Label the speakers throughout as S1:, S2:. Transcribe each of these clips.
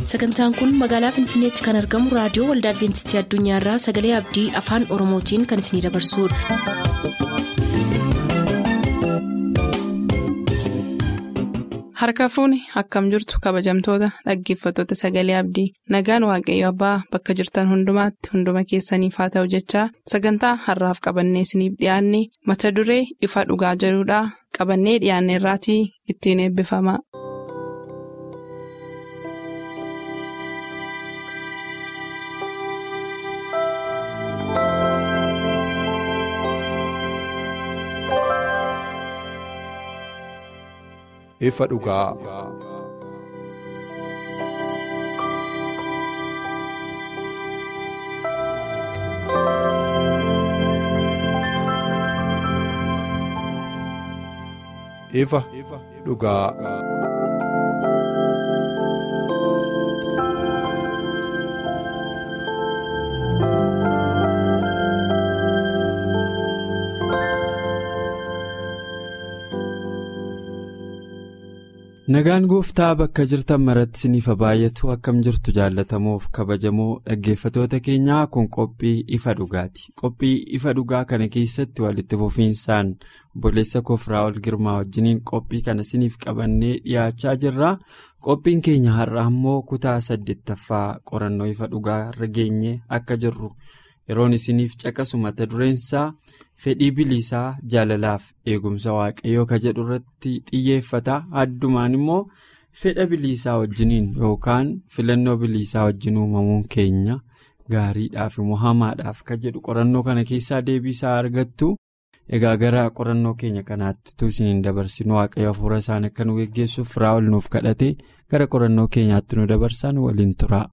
S1: Sagantaan kun magaalaa Finfinneetti kan argamu raadiyoo Waldaa Adventistii Addunyaarraa Sagalee Abdii Afaan Oromootiin kan isinidabarsudha.
S2: Harka fuuni akkam jirtu kabajamtoota dhaggeeffattoota Sagalee Abdii nagaan waaqayyo abbaa bakka jirtan hundumaatti hunduma keessaniif haa ta'u jechaa sagantaa har'aaf qabannee isiniif dhiyaanne mata duree ifa dhugaa jedhudhaa qabannee dhiyaanne irraatii ittiin eebbifama.
S3: Ifa dhugaa. Ifa dhugaa.
S4: Nagaan gooftaa bakka jirtan maratti isiniif baay'atu akkam jirtu jaallatamuuf kabajamoo dhaggeeffatoota keenyaa kun qophii ifa dhugaati. Qophii ifa dhugaa kana keessatti walitti fufiinsaan obboleessa Firaa'ol Girmaa wajjiniin qophii kana isiniif qabannee dhiyaachaa jirra. Qophiin keenya har'a ammoo kutaa 8ffaa qorannoo ifa dhugaa irra geenye akka jirru yeroon isiniif caqasu mata dureensaa fedhii bilisaa jaalalaaf eegumsa waaqayyoo ka jedhu irratti xiyyeeffata. Addumaan immoo fedha bilisaa wajjiniin yookaan filannoo bilisaa wajjin uumamuun keenya gaariidhaaf immoo hamaadhaaf ka jedhu qorannoo kana keessaa deebiisaa argattu. Egaa gara qorannoo keenya kanaatti utuu isiniin dabarsinu waaqayyo hafuura isaan akka nu geggeessuuf Firaa'ol nuuf kadhate gara qorannoo keenyaatti nu dabarsan waliin tura.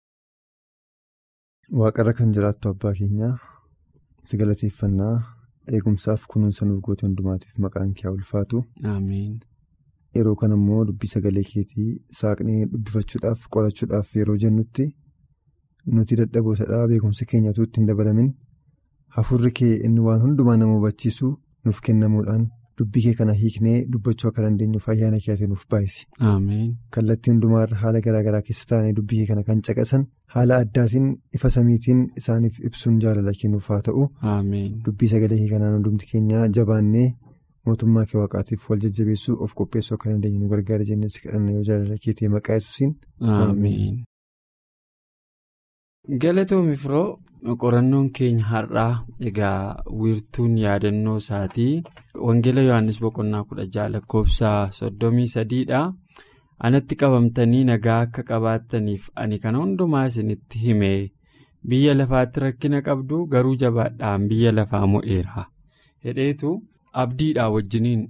S5: Waaqarra kan jiraattu abbaa keenyaa si galateeffannaa eegumsaaf kunuunsa nuuf goote hundumaatiif maqaan kee ulfaatu.
S4: Ameen.
S5: Yeroo kana immoo dubbii sagalee keetii saaqnee dubbifachuudhaaf qorachuudhaaf yeroo jennutti nuti dadhaboosadhaa beekumsi keenyatu ittiin dabalamin hafuurri kee inni waan hundumaa nama hubachiisu nuuf kennamuudhaan dubbii kee kana hiiknee dubbachuu akka dandeenyuuf ayyaana keetiin nuuf baay'isi.
S4: Ameen.
S5: Kallattii hundumaarra haala garaagaraa keessa taa'anii dubbii kee kana kan caqasan haala addaatiin ifa samiitiin isaaniif ibsuun jaalala kennuuf haa ta'u.
S4: Ameen.
S5: Dubbii sagalee kee kanaan hundumti keenya jabaannee mootummaa kee waaqaatiif wal jajjabeessuu of qopheessuu akka dandeenyu nu gargaara jennee si kadhanna yoo jaalala keetii maqaa Yesuusiin.
S4: Ameen. Galatoomii firoo qorannoon keenya har'aa egaa wiirtuun yaadannoo isaatii wangeela Yohaannis boqonnaa 16 lakkoofsa 33dha. Anatti qabamtanii nagaa akka qabaattaniif ani kana hundumaa isinitti himee biyya lafaatti rakkina qabdu garuu jabaadhaan biyya lafaa mo'eera hedheetu abdiidhaa wajjiniin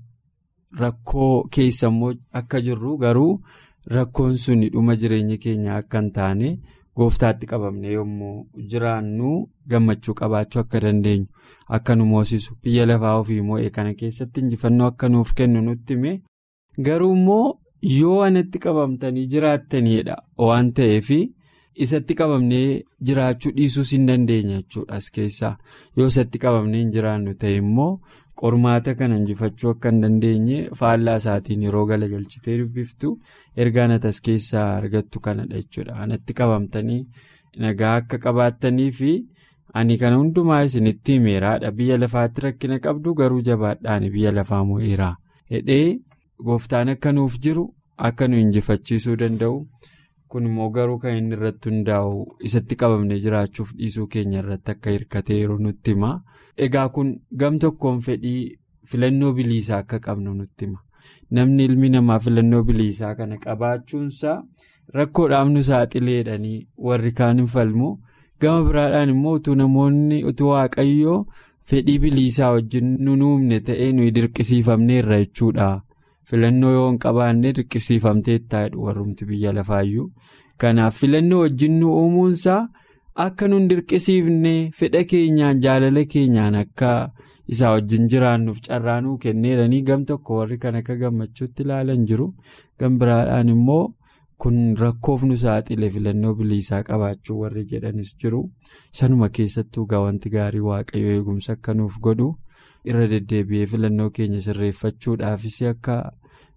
S4: rakkoo keessa immoo akka jirru garuu rakkoon suni dhuma jireenya keenya akka hin taane gooftaatti qabamne yommuu jiraannu gammachuu qabaachuu akka dandeenyu akka nu moosisu biyya lafaa ofii mo'ee kana keessatti injifannoo akka nuuf kennu nutti hime garuu immoo yoo anatti qabamtanii jiraattaniidha waan ta'eef isatti qabamnee jiraachuu dhiisuus hin dandeenya jechuudha as keessaa yoo isatti qabamnee hin jiraannu ta'e immoo qormaata kana injifachuu akka hin dandeenye faallaa isaatiin yeroo galagalchitee dubbiftu ergaan as keessaa argattu kanadha jechuudha. Anatti qabamtanii nagaa akka qabaattanii fi ani kana hundumaa isinitti himeeraadha biyya lafaatti rakkina qabdu garuu jabaadhaan biyya lafaa mo'eera hedhee gooftaan akka nuuf jiru akka nu injifachiisuu danda'u kun immoo garuu kan inni irratti hundaa'u isatti qabamne jiraachuuf dhiisuu keenya irratti akka hirkatee yeroo nutti hima. Egaa kun gam tokkoon fedhii filannoo bilisaa akka qabnu nutti hima. Namni ilmi namaa filannoo bilisaa kana qabaachuunsaa rakkoodhaaf nu saaxileedhanii warri kaan hin falmu gama biraadhaan immoo utuu namoonni utuu waaqayyoo fedhii bilisaa wajjin nu uumne ta'ee nuyi dirqisiifamneerra jechuudha. Filannoo yoo hin qabaanne dirqisiifamtee taa'edha warrumti biyya lafaayyuu. Kanaaf filannoo wajjin nu uumuunsaa akka nun dirqisiifne fedha keenyaan jaalala keenyaan akka isaa wajjin jiraannuuf carraanuu kenneeranii gam tokko warri kan akka gammachuutti ilaalan jiru. Gam biraadhaan immoo kun rakkoof nu saaxile filannoo bilisaa qabaachuu warri jedhanis jiru. Sanuma keessattuu wanti gaarii waaqayyo eegumsa akka nuuf godhu irra deddeebi'ee filannoo keenya sirreeffachuudhaafis akka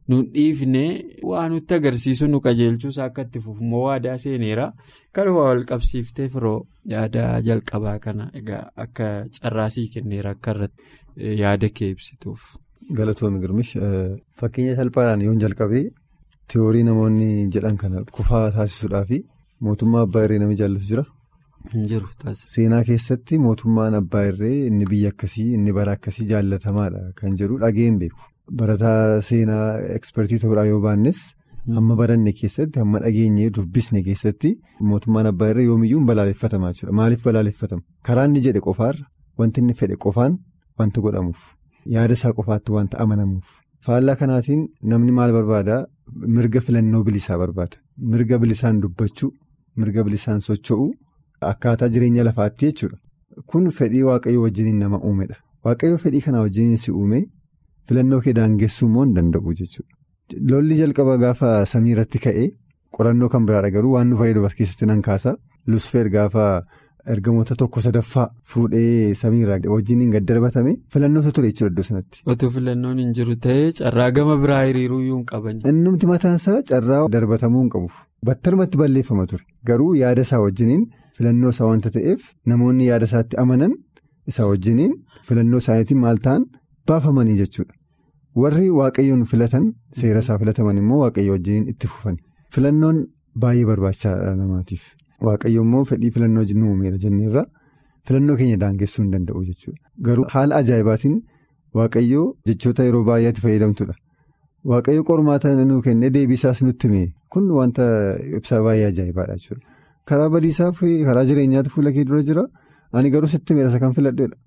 S4: nu dhiifne waan nutti agarsiisu nu qajeelchuusaa akka itti fufummoo waadaa seeneera. Kan wal qabsiiftee firoo yaada jalqabaa kana egaa akka carraasii kenneera akka irratti yaada kee ibsituuf.
S5: Galatoomii Girmish fakkeenya salphaadhaan yoon jalqabee tiyoorii namoonni jedhan kana kufaa taasisuudhaaf mootummaa abbaa irree namni jaallatu jira.
S4: Hinjiru taasisa.
S5: Seenaa keessatti mootummaan abbaa irree inni biyya akkasii inni bara akkasii jaallatamaadha kan jedhu dhageen beeku. Barataa seenaa ekspertii ta'uudhaa yoo baannes hamma baranne keessatti hamma dhageenyee dubbisne keessatti mootummaan abbaa irree yoomiyyuu balaaleffatamaa jechuudha. Maaliif balaaleffatama? Karaa inni jedhe qofaarra wanti inni fedhe qofaan wanta godhamuuf yaada isaa qofaatti wanta amanamuuf. Faallaa kanaatiin namni maal barbaada? Mirga filannoo bilisaa barbaada. Mirga bilisaan dubbachuu, mirga bilisaan socho'uu akkaataa jireenya lafaatti jechuudha. Kun fedhii waaqayyo wajjiniin nama uumedha. Waaqayyo fedhii kanaa wajjiniin si uume filannoo kee daangessuu immoo hin danda'u jechuudha. Lolli jalqaba gaafa samii irratti ka'ee qorannoo kan biraadha garuu waan nu fayyadu as keessatti nan kaasa. Lusfeer gaafa ergamoota tokko sadaffaa fuudhee samii irraa wajjiniin gad darbatame filannootu ture jechuudha iddoo sanatti.
S4: Otoo filannoon hin jiru ta'ee carraa gama biraa hiriiruu iyyuu hin qaban.
S5: Innumti mataansaa carraa darbatamuu hin qabuuf battalumatti balleeffama ture garuu yaada isaa wajjiniin filannoo isaa wanta ta'eef namoonni yaada isaatti amanan isaa wajjiniin filannoo isaaniitiin maal ta'an baafamanii jechuudha. Warri waaqayyoon filatan seera isaa filataman immoo waaqayyo wajjiniin itti fufani. Filannoon baay'ee barbaachisaadha namaatiif. Waaqayyo immoo fedhii filannoo nu uumeera jenneerra filannoo keenya daangessuu hin danda'u jechuudha. Garuu haala ajaa'ibaatiin waaqayyo jechoota yeroo baay'eetti fayyadamtudha. Waaqayyo qormaata nuu kennee deebiisaas nutti hime kun wanta ibsaa baay'ee ajaa'ibaadha jechuudha. Karaa badiisaa fi karaa jireenyaatti fuula kee dura jira ani garuu sitti hime isa kan filadheedha.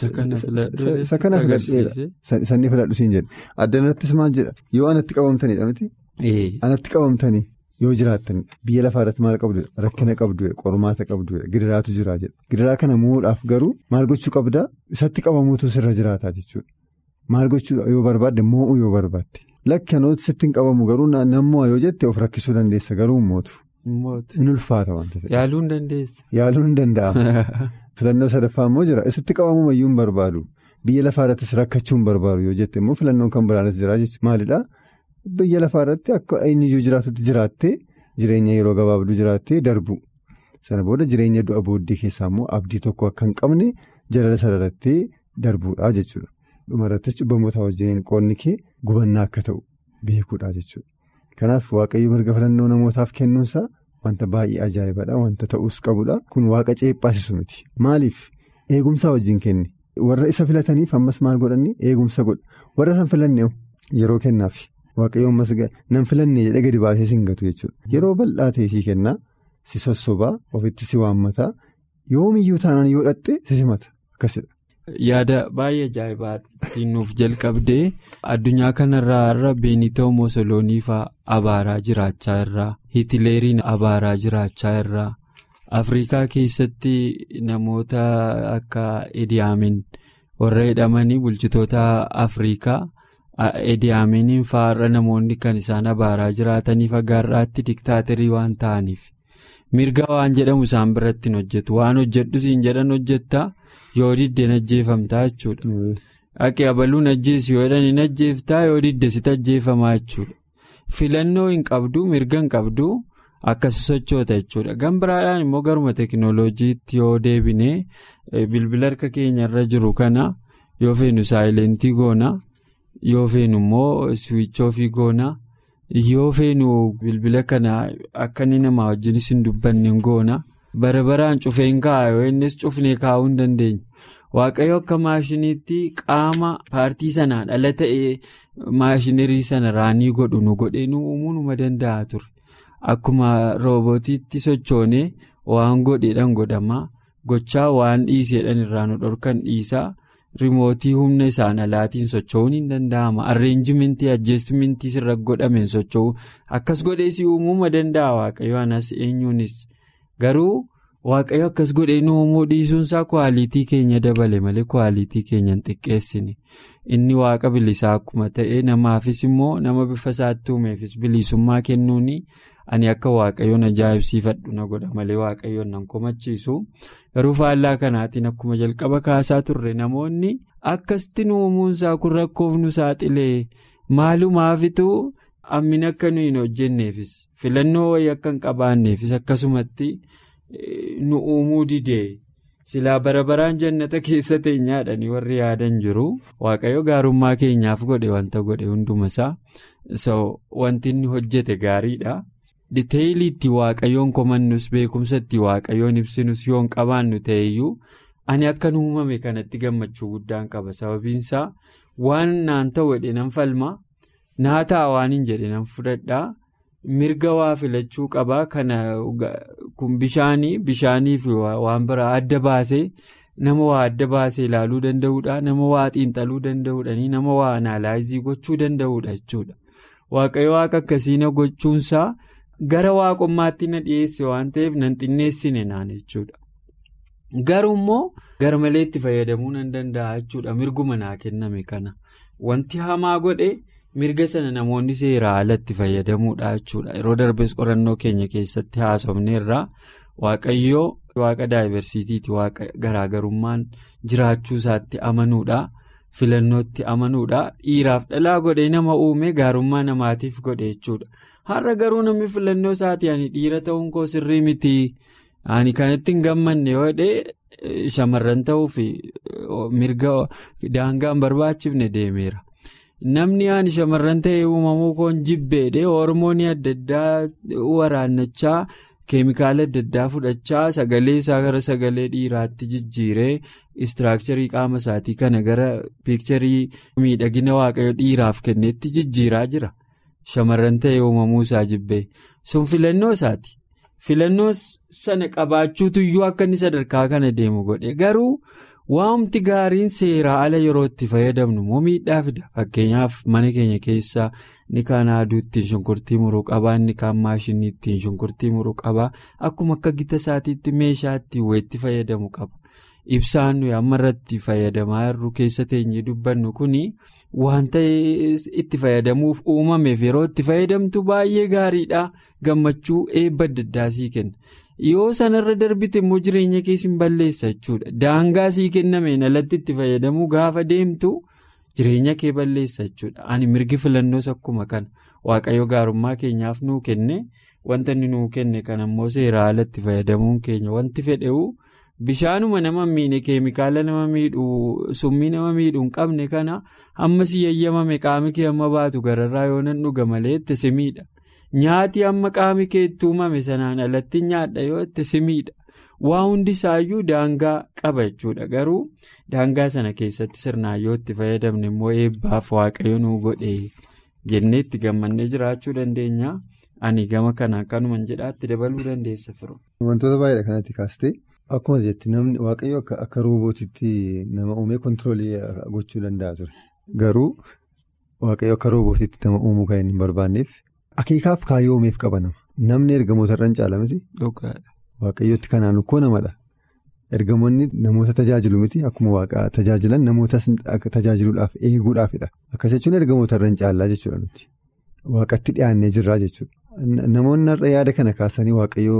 S5: Isa kana filadheedha. Sanni filadhu siin jedhe. Addanattis maal jedha yoo anatti qabamtanidha miti. Anatti qabamtanii. Yoo jiraattan biyya lafaa irratti maal qabdu rakkina qabdu qormaata qabdu gidiraatu jira jedha. Gidiraa kana mo'uudhaaf garuu maal gochuu qabdaa isatti qabamuutu sirra jiraataa jechuudha. Maal gochuu yoo barbaadde mo'uu yoo barbaadde lakkanooti sitti hin qabamu garuu nammoo yoo jette of rakkisuu dandeessa garuu mootu. In ulfaata wanta ta'e.
S4: Yaaluu hin dandeessa.
S5: Yaaluu hin danda'ama. Filannoo sadaffaa immoo jira isitti qabamu iyyuu hin barbaadu biyya lafaa irrattis rakkachuu hin barbaadu yoo jette immoo filannoon kan biraanis jira jechuudha. Maalidhaa? Biyya lafaa irratti akka eenyuyyuu jiraatutti jiraattee jireenya yeroo gabaabduu jiraattee darbu sana booda jireenya du'a booddee keessaa immoo abdii tokko akka hin qabne jalala sararattee darbuudha jechuudha. Dhumarrattis cubbamoota wajjin qoonni kee gubannaa akka ta'u beekuudha jechuudha. Kanaaf waaqayyo mirga filannoo namootaaf kennuunsaa wanta baay'ee ajaa'ibadha wanta ta'uus qabudha. Kun waaqa ceephaasisu miti. Maaliif eegumsaa wajjin kenne warra isa filataniif ammas maal godhanni eegumsa godha warra san filanne yeroo kennaaf. Waaqayyoon masga nan filannee jedhe gadi baasee si hin gatu jechuudha. Yeroo bal'aa ta'e si kennaa si sossobaa ofitti si waammataa yoomiyyuu taanaan yoo dhatte si simata akkasidha.
S4: Yaada baay'ee ajaa'ibaatiin nuuf jalqabdee addunyaa kanarraa irra Beenitoo Musoloonii fa'aa abaaraa jiraachaa irraa Hitileeriin abaaraa jiraachaa irraa Afrikaa keessatti namoota akka Idi Amin warra jedhamanii bulchitoota Afrikaa. Idi Aminiin fa'aarra namoonni kan isaan abaaraa jiraataniif agaarraatti diktaaterii waan ta'aniif mirga waan jedhamu isaan biratti hin hojjetu waan hojjedhu siin jedhan hojjettaa yoo diddeen ajjeefamtaa jechuudha. Akka abaluun ajjeesi yoo jedhan hin ajjeeftaa yoo didde sitti ajjeefamaa jechuudha. Filannoo hin qabdu mirga hin qabdu akkasi sochoota jechuudha. Gambiraadhaan immoo garuma teekinooloojiitti yoo deebinee bilbila harka keenyarra jiru kana yoo feenu saayilentii goona. Yoo feenu immoo siwiichoo goona yoo feenu bilbila kana akka inni namaa wajjinis hin dubbanne goona bara baraan cufee hin kaa'u innis cufnee kaa'uu hin dandeenyu. Waaqayyo akka maashiniitti qaama paartii sanaan ala ta'ee maashinarii sana raanii godhu nu godhee nu uumuu numa danda'a ture. Akkuma roobootiitti sochoonee waan godheedhaan godhama gochaa waan dhiiseedhaan irraa nu dhorkan dhiisaa. Rimootii humna isaan alaatiin socho'uun hin danda'ama. Arreenjimentii ajjeestimentii sirra godhameen socho'uu akkas godhee si uumuu danda'a waaqayyo anas eenyuunis garuu waaqayyo akkas godhee nu uumuu dhiisuunsaa kwaalitii keenya dabale malee kwaalitii keenya hin xiqqeessine. Inni waaqa bilisaa akkuma ta'e namaafis immoo nama bifa isaatti uumeefis bilisummaa kennuuni ani akka waaqayyoon ajaa'ibsiifadhu na godha malee waaqayyoon nan komachiisu. Garuu faallaa kanaatiin akkuma jalqaba kaasaa turre namoonni akkasitti uumuunsaa kun rakkoof nu saaxilee Maalumaafitu hammina akka nuyi hin hojjenneefis filannoo wayii akka hin qabaanneefis akkasumatti nu uumuu didee silaa barabaraan jannata keessa teenyaadhanii warri yaadan jiru. Waaqayyo gaarummaa keenyaaf godhe wanta godhe hundumasaa wanti inni hojjete gaariidha. Diteeyiliitti waaqayyoon komannus beekumsatti waaqayyoon ibsinus yoon qabaannu ta'eyyuu ani akka nu uumame kanatti gammachuu guddaan qaba. Sababiinsaa waan naan ta'u jedhe nan falma naa ta'a waan hin jedhe nan fudhadhaa. Mirga waa filachuu qabaa. Kana kun bishaanii fi waan biraa adda baasee nama waa adda baasee ilaaluu danda'uudha. Nama waa xiinxaluu danda'uudhanii nama waa anaalaayizii gochuu danda'uudha jechuudha. Waaqayyo waaqa akkasii na gochuunsaa gara waaqummaatti na dhiyeesse waan ta'eef nan xinneessine naan jechuudha. Garuu immoo gara malee itti fayyadamuu nan danda'a jechuudha. Mirguma naa kenname kana wanti hamaa godhe. Mirga sana namoonni seeraa alatti fayyadamuudha jechuudha. Yeroo darbees qorannoo keenya keessatti haasofneerraa waaqayyoo waaqa daayiversiitiiti, waaqa garaagarummaan jiraachuu isaatti amanuudha, filannootti amanuudha. Dhiiraaf dhalaa godhee nama uume gaarummaa namaatiif godhe jechuudha. Har'a garuu namni filannoo isaati ani dhiira ta'uun koo sirrii miti ani kanatti hin gammanne yoo ta'e shamarran ta'uuf mirga daangaan barbaachifne deemeera. Namni ani shamarran ta'ee uumamuu koon jibbeedhe hormoonii adda addaa waraannachaa keemikaala adda addaa fudhachaa sagalee isaa gara sagalee dhiiraatti jijjiiree istiraakcharii qaama isaatii kana gara piikcharii miidhagina waaqayyo dhiiraaf kenneetti jijjiiraa jira. Shamarran ta'ee uumamuu isaa jibbee sun filannoo isaati. Filannoo sana qabaachuutu iyyuu akka inni sadarkaa kana deemu godhe garuu. Waamti gaariin seeraa ala yeroo itti fayyadamnu moo miidhaa fida. Fakkeenyaaf mana keenya keessaa ni kaan aduu ittiin shunkurtii muruu qabaa, ni kaan maashinii ittiin shunkurtii muruu qabaa. Akkuma akka gita isaatiitti meeshaa ittiin wayitti fayyadamu qaba. Ibsaan nuyi amma irratti fayyadamaa jirru keessa teenyee dubbannu kuni wanta itti fayyadamuuf uumameef yeroo itti fayyadamtu baay'ee gaariidha. Gammachuu eebba adda addaa sii kenna. Yoo sanarra darbite immoo jireenya keessa hin balleessa jechuudha. Daangaa sii kennameen alatti itti fayyadamuu gaafa deemtu jireenya kee balleessa jechuudha. Ani mirgi filannoos akkuma kana waaqayyo gaarummaa keenyaaf nuu kenne wanta inni nuu kenne kan ammoo seeraa alatti fayyadamuun keenya wanti fedhe'u bishaanuma nama miine keemikaala nama miidhuu summii nama miidhuu hin qabne kana amma si yayyamame qaami kee amma baatu gararraa yoo nan dhuga malee itti si miidha. Nyaati amma qaami kee itti uumame sanaan alatti nyaadha yoo itti si miidha. Waa hundi isaayyuu daangaa qaba jechuudha. Garuu daangaa sana keessatti sirnaan yoo itti fayyadamne immoo eebbaaf waaqayyo nuu godhe jennee itti gammannee jiraachuu dandeenya. Ani gama kanaan kanuman jedhaatti dabaluu dandeessa firoo.
S5: Wantoota baay'eedha kanatti kaastee akkuma jetti namni waaqayyo akka roobootitti nama uumee kontiroolii gochuu danda'a ture. Garuu waaqayyo akka roobootitti nama uumuu kan hin barbaanneef. Akeekaaf kaayyoo uumeef qaba nama. Namni ergamoota irraan caala miti. Waaqayyootti kanaan ukkoo namadha. Ergamoonni namoota tajaajilu miti. Akkuma waaqa tajaajilan namoota tajaajiluudhaaf eeguudhaafidha. Akkas jechuun ergamoota irraan caalaa jechuudha nuti. Waaqatti dhiyaannee jirraa jechuudha. Namoonni har'a yaada kana kaasanii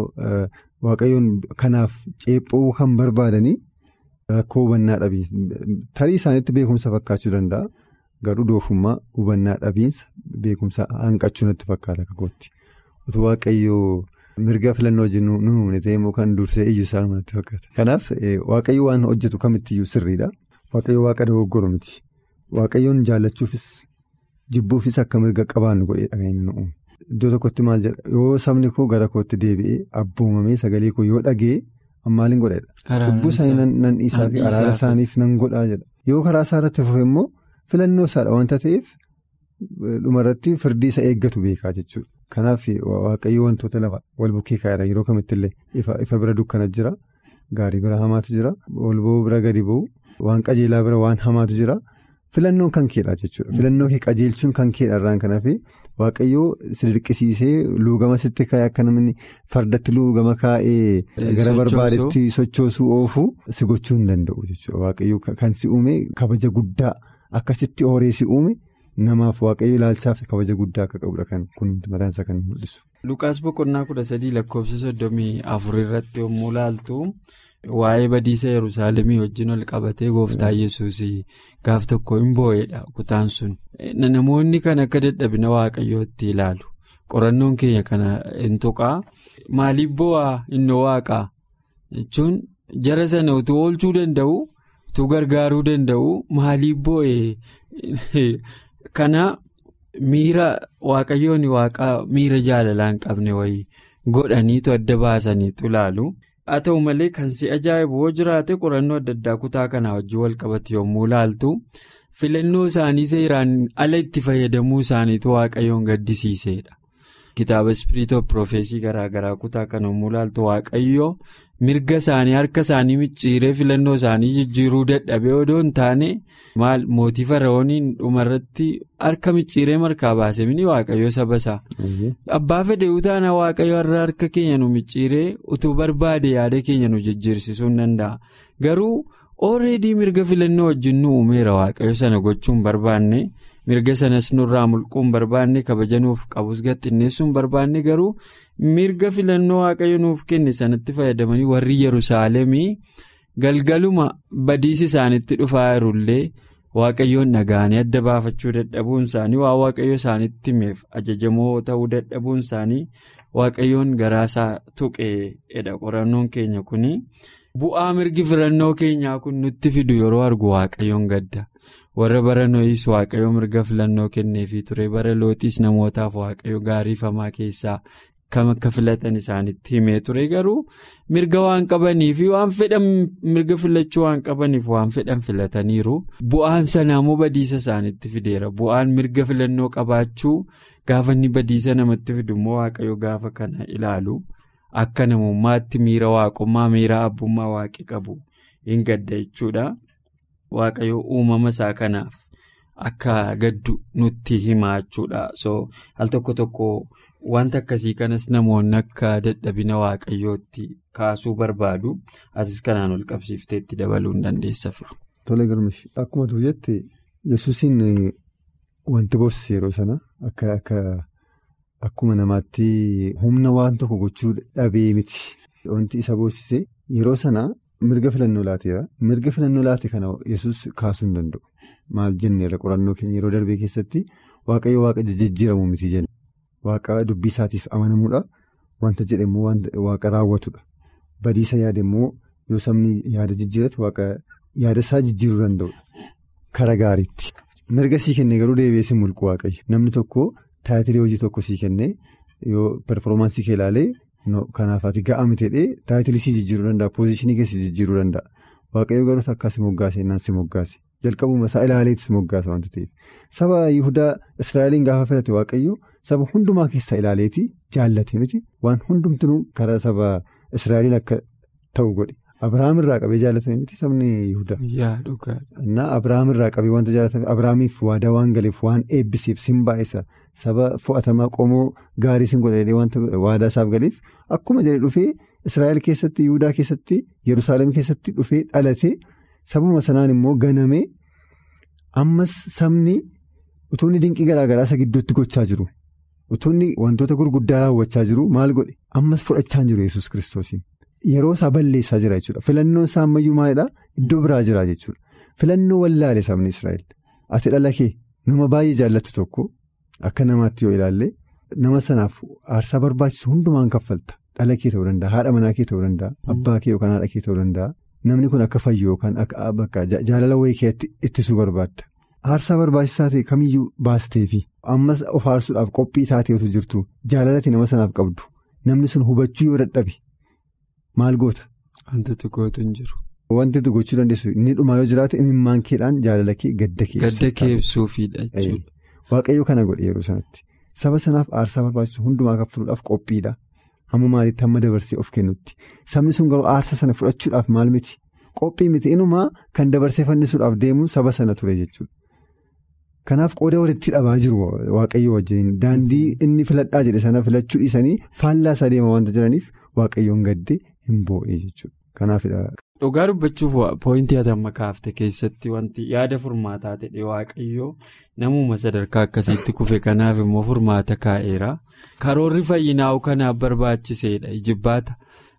S5: waaqayyoon kanaaf ceephoo kan barbaadanii rakkoo hubannaa dhabiinsa. Tarii isaaniitti beekumsa fakkaachuu danda'a. Garuu doofummaa hubannaa dhabiinsa beekumsa hanqachuu natti fakkaata kakootti. Otoo waaqayyoo mirga filannoo jennu nu uumne ta'e immoo kan dursee iyyuu isaa natti fakkaata. Kanaaf waaqayyo waan hojjetu kamittiyyuu sirriidha. Waaqayyo waaqa dogoggoru miti. Waaqayyoon jaallachuufis jibbuufis akka mirga qabaannu godhee dhaga'inni nu uume. Iddoo tokkotti maal jedha yoo sabni koo gara kootti deebi'ee abboomamee sagalee koo yoo dhagee maaliin godhedha. Cubbuu isaanii nan dhiisaa fi araara isaaniif nan godhaa jedha. Yoo karaa isaa irratti fufe immoo filannoo isaadha wanta ta'eef dhumarratti firdii isa eeggatu beekaa jechuudha. Kanaaf waaqayyo wantoota lama wal bukkee kaa'edha yeroo kamittillee ifa bira dukkana jira gaarii bira hamaatu jira wal ba'uu bira gadi ba'u waan qajeelaa bira waan hamaatu jira filannoon kan keedha jechuudha. Filannoo kee qajeelchuun kan keedha irraan kanaaf waaqayyo si dirqisiisee luugama sitti kaa'ee akka namni fardatti luugama kaa'ee gara barbaadetti sochoosuu oofuu si gochuu hin danda'u jechuudha. Waaqayyo kan si uume kabaja guddaa akkasitti hooree si uume. Namaaf waaqayyo ilaalchaaf kabaja guddaa akka qabudha kan kun mataansaa kan mul'isu.
S4: Luqaas boqonnaa 13 lakkoofsa 34 irratti yommuu ilaaltu waa'ee badiisa Yerusaalemii wajjin ol qabatee gooftaa Yesuus gaaf tokko hin boo'edha kutaan sun. Namoonni kan akka dadhabina waaqayyootti ilaalu. Qorannoon keenya kana hin tuqaa. Maaliif boo'aa inni waaqaa jechuun jara sana utuu oolchuu danda'u utuu gargaaruu danda'u maaliif boo'ee kana miira waaqayyoon waaqaa miira jaalalaa hin qabne wayii godhaniitu adda baasaniitu ilaalu. Haa ta'u malee kan si ajaa'ibu yoo jiraate qorannoo adda addaa kutaa kanaa wajjin wal qabatu yommuu ilaaltu filannoo isaanii seeraan ala itti fayyadamuu isaaniitu waaqayyoon gaddisiisedha. Kitaaba Spirit of Prophecy garaagaraa kutaa kana yommuu ilaaltu waaqayyoo mirga isaanii harka isaanii micciiree filannoo isaanii jijjiiruu dadhabee odoo hin taane maal mootii Fara'ooniin dhumarratti harka micciiree markaa baase mini waaqayyoo saba isaa. Abbaa fedhe utaana waaqayyoo irraa harka keenya nu micciiree utuu barbaade yaada keenya nu jijjiirsisuu hin danda'a. Garuu already mirga filannoo wajjin nu uumeera waaqayyo sana gochuu hin barbaanne. Mirga sanas nurraa mulquu hin barbaanne kabajanuuf qabus gaxxinneessuu hin barbaanne garuu mirga filannoo waaqayyo nuuf kenne sanatti fayyadamanii warri Yerusaalemii galgaluma badiisi isaanitti dhufaa jirullee waaqayyoon dhaga'anii adda baafachuu dadhabuun isaanii waan waaqayyo isaanitti himeef ajajamoo ta'uu dadhabuun isaanii waaqayyoon garaasaa tuqeedha. Qorannoon keenya kuni bu'aa mirgi filannoo keenyaa kun nutti fidu yeroo argu waaqayyoon gadda. Warra bara Nohis waaqayyo mirga filannoo kenneefii ture bara Looxiis namootaaf waaqayyo gaariifamaa keessaa kam akka filatan isaanitti himee ture garuu mirga waan qabaniif waan fedhan mirga filachuu waan qabaniif waan fedhan filataniiru bu'aan sanaamoo badiisa isaanitti fideera. Bu'aan mirga filannoo qabaachuu gaafa inni badiisa namatti fidummoo waaqayyo gaafa kana ilaalu akka namummaatti miira waaqummaa miira abbummaa waaqi qabu hin gadda jechuudha. Waaqayyo uumama isaa kanaaf akka gaddu nutti himaa jechuudha. So al tokko tokko wanta akkasii kanas namoonni akka dadhabina waaqayyootti kaasuu barbaadu asis kanaan ol qabsiifteetti dabaluu hin dandeessa firu.
S5: Tole garmishi akkuma tu jette Yesuusiin wanti boossise yeroo sana akkuma namaatti humna waan tokko gochuu dhabee miti. Wanti isa boossise yeroo sana. Mirga filannoo laateera. Mirga filannoo laate kana Yesuus kaasuu hin danda'u. Maal jenneerra qorannoo keenya yeroo darbee keessatti waaqayyo waaqa jijjiiramu miti jenna. Waaqa dubbii isaatiif amanamuudha. Wanta jedhamu waaqa raawwatudha. Badiisa yaada immoo yoo sabni yaada jijjiirate waaqa yaada isaa jijjiiruu danda'udha. Kara gaariitti. Mirga sii kennee garuu deebi'ee si mulqu waaqayyo. Namni tokko taayitilii hojii tokko sii kennee yoo performaansii kee ilaalee. Kanaaf ati ga'aa miteedhee taayitilii si jijjiiruu danda'a. Poozishinii keessa jijjiiruu danda'a. Waaqayyo garuu takkaa si moggaase naan si moggaase. Jalqabuma isaa ilaaleetti si moggaasa wanta ta'eef. Saba Yihudaa Israa'eliin gaafa filate waaqayyo saba hundumaa keessaa ilaaleetii jaallate miti. Waan hundumtuu karaa saba Israa'eliin akka ta'u godhe. Abiraam irraa qabee jaallatame miti sabni Yihudaa. Abiraam irraa qabee wanta jaallatame Abiraamiif waadaa waan galeef waan eebbiseef sin baay'isa. Saba fo'atamaa qomoo gaarii sin godhee wanta waadaa isaaf galeef akkuma jedhe dhufee Israa'el keessatti Yihudaa keessatti Yerusaalem keessatti dhufee dhalate sabuma sanaan immoo ganame ammas sabni utuunni dinqii garaagaraa isa gidduutti gochaa jiru utuunni wantoota gurguddaa raawwachaa jiru maal godhe ammas fudhachaa jiru Yesuus Kiristoosiin yeroo isaa balleessaa jira jechuudha. Filannoon isaa ammayyuu maalidhaa iddoo biraa jira jechuudha. Filannoo wallaale sabni Israa'el ati dhala kee nama baay'ee jaallatu tokko. Akka namaatti yoo ilaalle nama sanaaf aarsaa barbaachisu hundumaan kaffalta. Dhala kee ta'uu danda'a, haadha manaa kee ta'uu danda'a, abbaa kee yookaan haadha kee ta'uu danda'a. Namni kun akka fayyu yookaan akka bakka jaalala wayii keetti ittisuu barbaadda. Aarsaa barbaachisaa ta'e kamiyyuu baasteefi ammas of aarsuudhaaf qophii taateetu jirtu jaalalati nama sanaaf qabdu. Namni sun hubachuu yoo dadhabe maal goota?
S4: Wanti gootu hin jiru.
S5: Wanti gochuu dandeessu inni dhumaa yoo jiraate imimmaan keedhaan jaalala kee gadda kee
S4: ibsuufidha jechuudha.
S5: Waaqayyo kana godhe yeroo sanatti saba sanaaf aarsaa barbaachisu hundumaa kaffaluudhaaf qophiidha. Hamma maalitti hamma dabarsee of kennutti sabni sun garuu aarsaa sana fudhachuudhaaf maal miti qophii miti inumaa kan dabarsee fannisuudhaaf deemu saba sana ture jechuudha. Kanaaf qooda walitti dhabaa jiru waaqayyo wajjin daandii inni filadhaa jedhe sana filachuu dhiisanii faallaa isaa deema waanta jiraniif waaqayyoon gadde hin boo'ee jechuudha. Kanaafidha.
S4: Dhugaa dubbachuuf pooyintii atamma kaafte keessatti wanti yaada furmaataa ta'e waaqayyoo namuma sadarkaa akkasiitti kufe kanaaf immoo furmaata kaa'eera. Karoorri fayyinaa'u kanaaf barbaachiseedha. Ijibbaata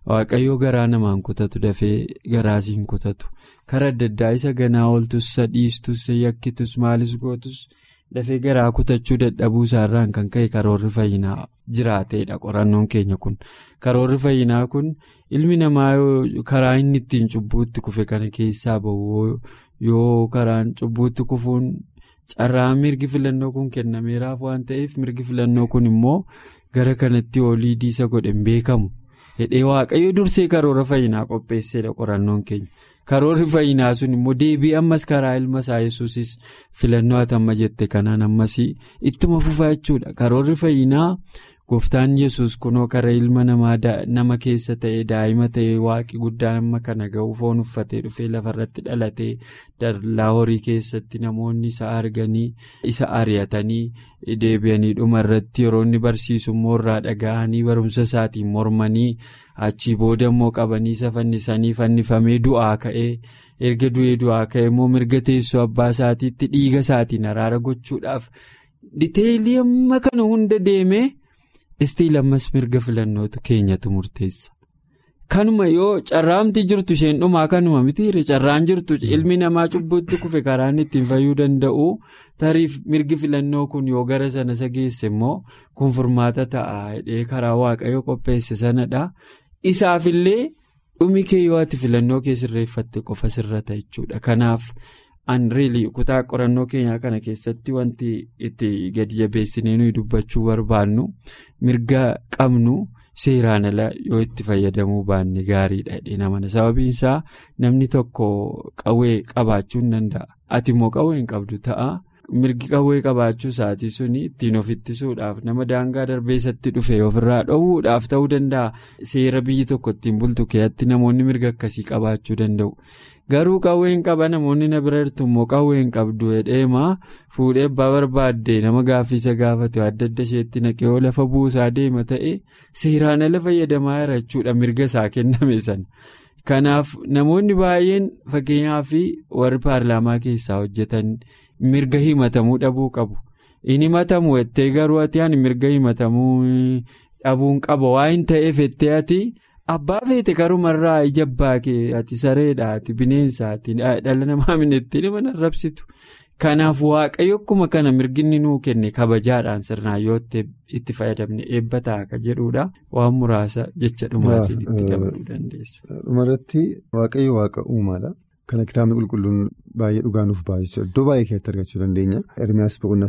S4: waaqayyoo garaa namaan kutatu dafee garaasiin kutatu karaa adda addaa isa ganaa ooltus sadhiistus yakkitus maalis gootus dafee garaa kutachuu dadhabuu isaarraan kan ka'e karoorri fayyinaa jiraateedha. Qorannoon keenya kun karoorri fayyinaa kun ilmi namaa karaa inni ittiin cubbuutti kufe kana keessaa bahu yoo karaan cubbuutti kufuun carraan mirgi filannoo kun kennameeraaf waan ta'eef mirgi filannoo kun immoo gara kanatti olii diisa godhan beekamu hedhee waaqayyo dursee karoora fayyinaa qopheesseedha. Qorannoon keenya karoorri fayyinaa sun immoo deebii ammas karaa ilma isaa Yesuusis filannoo atamma jette kanaan ammas ittuma fufaa jechuudha. Karoorri fayyinaa gooftaan Yesuus kunoo karaa ilma namaa nama keessa ta'e daa'ima ta'e waaqi guddaan amma kana ga'u foon uffatee dhufee lafarratti dhalatee dallaa horii keessatti namoonni isa arganii isa ari'atanii deebi'anii dhumarratti yeroo inni barsiisu immoo irraa dhaga'anii barumsa isaatiin mormanii achii booda immoo qabanii isa fannisanii fannifamee du'aa ka'ee erga du'aa ka'ee immoo mirga teessoo abbaa isaatiitti dhiiga isaatiin araara gochuudhaaf diteelii amma kana hunda deemee. Istiin ammas mirga filannootu keenyatu murteessa. Kanuma yoo carraamti jirtu isheen dhumaa kanuma miti carraan jirtu ilmi namaa cubbuutti kufe karaan ittiin fayyuu danda'u tariif mirgi filannoo kun yoo gara sana isa geesse immoo kun furmaata ta'a hidhee karaa waaqayyoo qopheesse sanadha. Isaafillee dhumi kee yoo ati filannoo kee sirreeffatte qofa sirrata jechuudha. Kanaaf anriilii kutaa qorannoo keenyaa kana keessatti wanti itti gadi jabeessinee nuyi dubbachuu barbaannu mirga qabnu seeraan ala yoo itti fayyadamuu baanne gaariidha jedhee namana. Sababiin isaa namni tokko qawwee qabaachuu hin danda'a. Ati immoo qawwee hin qabdu ta'a. Mirgi qawwee qabaachuu isaatii suni ittiin of ittisuudhaaf nama daangaa darbeessatti dhufe ofirraa dhoowwuudhaaf ta'uu danda'a. Seera biyyi tokko ittiin bultu keessatti namoonni mirga akkasii qabaachuu danda'u. Garuu qawwee hin qaba namoonni na bira jirtu immoo qawwee hin qabdu hedheemaa fuudhee abbaa barbaadde nama gaaffiisa gaafate adda adda isheetti naqee yoo lafa buusaa deema ta'e seeraan ala fayyadamaa jira jechuudha mirga isaa kenname sana. Kanaaf namoonni baay'een fakkeenyaaf warri paarlaamaa keessaa hojjetan mirga himatamuu dhabuu qabu. Inni himatamu jettee garuu ati ani mirga himatamuu dhabuun qaba waa hin ta'eef jettee ati. Abbaa feete karumarraa ija abbaa kee ati sareedha ati bineensa ati dhala namaa minetti nama narrabsitu. Kanaaf waaqayyo akkuma kana mirginni nuu kenne kabajaadhaan sirnaan yoo itti fayyadamne eebba ta'a ka jedhudha. Waan muraasa jecha dhumaatiin itti dabaluu dandeessa.
S5: Dhumarratti waaqayyo waaqa uumaadha. Kana kitaabni qulqulluun baay'ee dhugaanuuf baay'isudha. Iddoo baay'ee keessatti argachuu dandeenya. Ermiyaas boqonnaa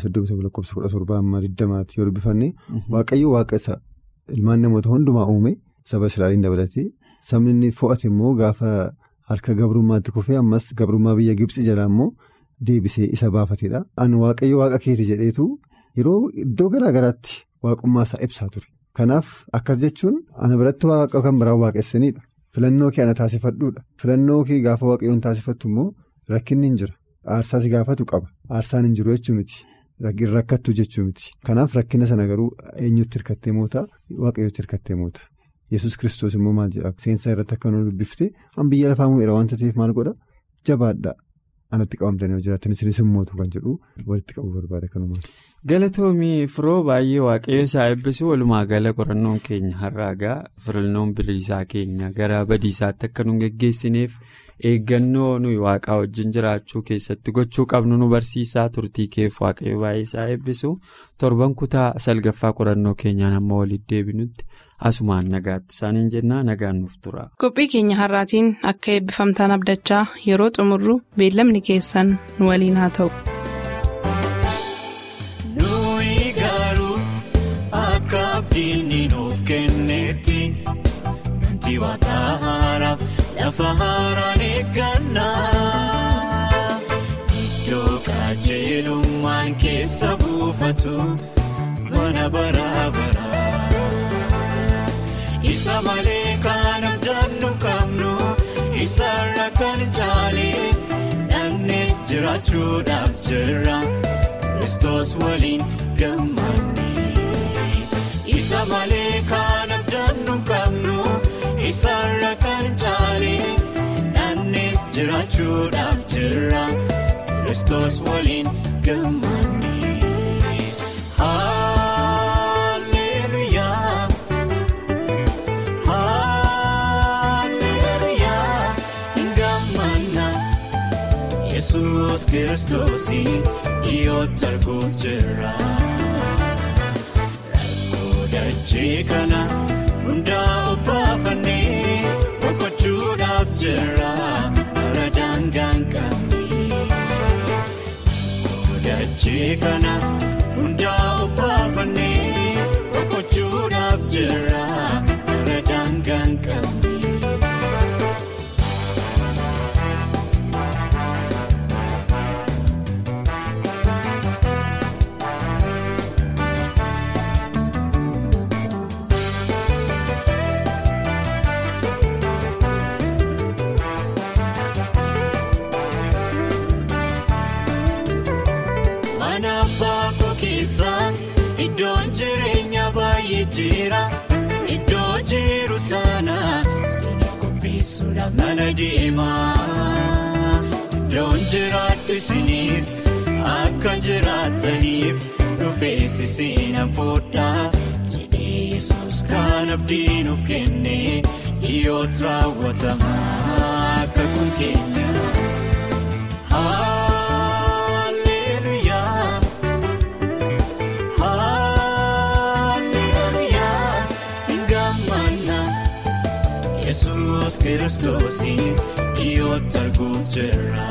S5: 8:17 yoo dubbifanne waaqayyo waaqa isa ilmaan namoota hundumaa uume. Saba Israa'eliin dabalatee sabni inni fo'ate immoo gaafa harka gabrummaatti kufee ammas gabrummaa biyya Gibxi jalaa immoo deebisee isa baafatedha. Ani waaqayyo waaqa keeti jedheetu yeroo iddoo garaa garaatti waaqummaa isaa ibsaa ture. Kanaaf akkas jechuun ana biratti waaqa kan biraa waaqessanidha. Filannoo kee ana taasifadhuudha. Filannoo kee gaafa waaqayyoon taasifattu immoo rakkinni hin jira. Aarsaa si gaafatu qaba. Aarsaan hin jiru jechuu miti. Rakkattu jechuu miti. Kanaaf rakkina sana garuu eenyutti hirkattee moota waaqayyootti hirkattee moota. Yesus Kiristoos immoo maal jedha seensaa irratti akka nu dubbifte an biyya lafaa mu'eera wanta ta'eef maal godha jabaadha anatti qabamtanii yoo jiraatan isinis hin mootu kan jedhu walitti qabuu barbaada kanumaan.
S4: Galatoomii firoo baay'ee waaqayyo isaa eebbisu walumaa gala qorannoon keenya har'aagaa filannoon bilisaa keenya gara badiisaatti akka nu geggeessineef eeggannoo nuyi waaqaa wajjin jiraachuu keessatti gochuu qabnu nu barsiisaa turtii keef waaqayyo baay'ee isaa eebbisu torban kutaa 9ffaa qorannoo keenyaan amma walitti deebinutti. Asumaan nagaatti isaaniin jennaa nagaan nuuf tura.
S2: Qophii keenya har'aatiin akka eebbifamtaan abdachaa yeroo xumurru beellamni keessan nu waliin haa ta'u.
S6: Nuyi garuu akka abdiin nuuf kennetti wanti waaqa haaraaf lafa haaraan eeggannaa iddoo qajeelummaan keessa buufatu mana bara. Isa malee kan abdannu qabnu isarra kan caalee dhannees jiraachuudhaaf jirra Kiristoos waliin gammanne. Isa malee kan abdannu qabnu isarra kan caalee dhannees jiraachuudhaaf jirra Kiristoos waliin gammanne. Kiristoosiin dhiyootti arguuf jirra. Rakkoo dachee kana hundaa obbaafannee boqochuudhaaf jirra. Bara daangaan qabnee. Rakkoo dachee kana hundaa obbaafannee boqochuudhaaf jirra. Bara daangaan qabnee. Iddoon jireenya baay'ee jira. Iddoo jiru sana siiniif qopheessuudhaaf mana deemaa. Iddoon jiraadhu isinis akka jiraataniif dhufee sisinaan fuudhaa. Jedhee Yesuus kan abdii nuuf kennee dhiyootti raawwatama akka kun keenya. Yesuus Kiristoosiin dhiyootti arguuf jirra.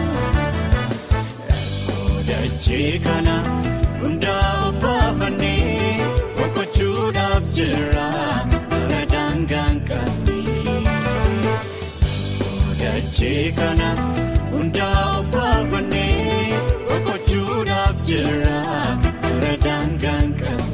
S6: Rakkoo dachee kana hundaa obbaafannee boqochuudhaaf jirra. Bara daangaan qabnee. Rakkoo dachee kana hundaa obbaafannee boqochuudhaaf jirra. Bara daangaan qabnee.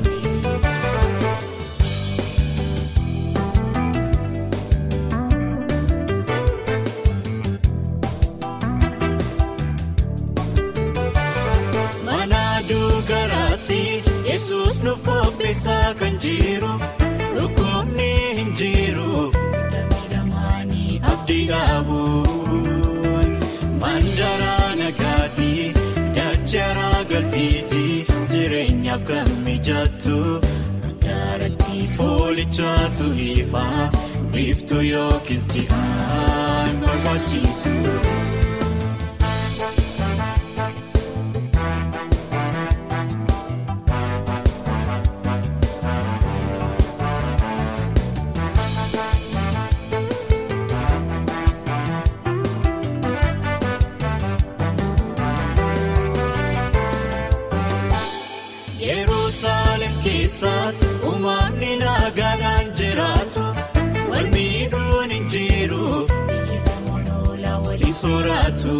S6: Yesuus nuuf qopheessaa kan jiru dhukkubni hin jiru. Miidhamaanii abdii dhaabuun mandaraa nagaatii dachaaraa galfiitii jireenyaaf kan mijattu. Mandaaratti foolichaatu ifaa biiftuu yookiis jihaan barbaachisu. Uumamni nagaan jiraatu wal miidhuun hin jiru. Biyyeeffamoon oolaa waliin sooratu.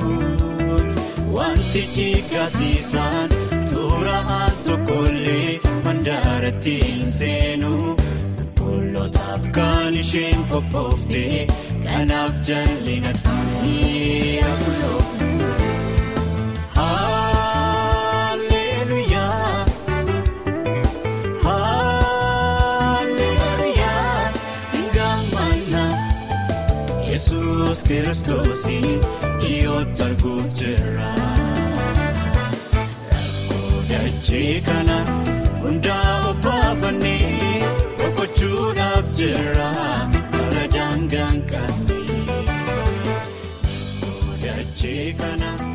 S6: Wanti jiggasiisaan xuraa'aan tokkollee mandaaratti hin seenu. Qulqulootaaf kan isheen qophoofte kanaaf jallinatti akuloofu. Yesuus Kiristoosiin dhiyootti arguuf jirra. Rakkoo dachee kana hundaa obbaafannee boqochuudhaaf jirra. Bara daangaan qabnee. Rakkoo dachee kana.